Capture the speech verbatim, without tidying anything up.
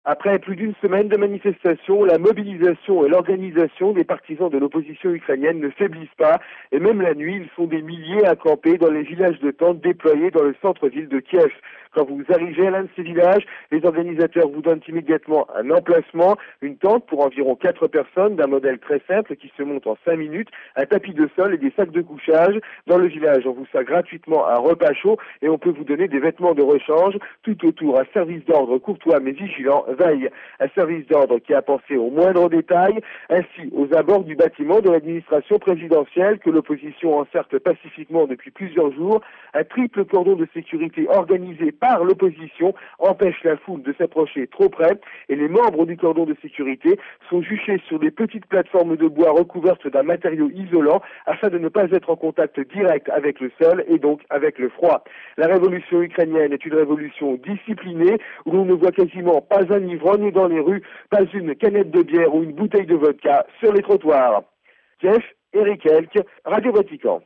Après plus d'une semaine de manifestations, la mobilisation et l'organisation des partisans de l'opposition ukrainienne ne faiblissent pas et même la nuit, ils sont des milliers à camper dans les villages de tentes déployés dans le centre-ville de Kiev. Quand vous arrivez à l'un de ces villages, les organisateurs vous donnent immédiatement un emplacement, une tente pour environ quatre personnes d'un modèle très simple qui se monte en cinq minutes, un tapis de sol et des sacs de couchage. Dans le village, on vous sert gratuitement un repas chaud et on peut vous donner des vêtements de rechange. Tout autour, un service d'ordre courtois mais vigilant veille. Un service d'ordre qui a pensé aux moindres détails, ainsi aux abords du bâtiment de l'administration présidentielle que l'opposition encerte pacifiquement depuis plusieurs jours. Un triple cordon de sécurité organisé par l'opposition empêche la foule de s'approcher trop près et les membres du cordon de sécurité sont juchés sur des petites plateformes de bois recouvertes d'un matériau isolant afin de ne pas être en contact direct avec le sol et donc avec le froid. La révolution ukrainienne est une révolution disciplinée où l'on ne voit quasiment pas un ivrogne dans les rues, pas une canette de bière ou une bouteille de vodka sur les trottoirs. Kiev, Eric Elk, Radio Vatican.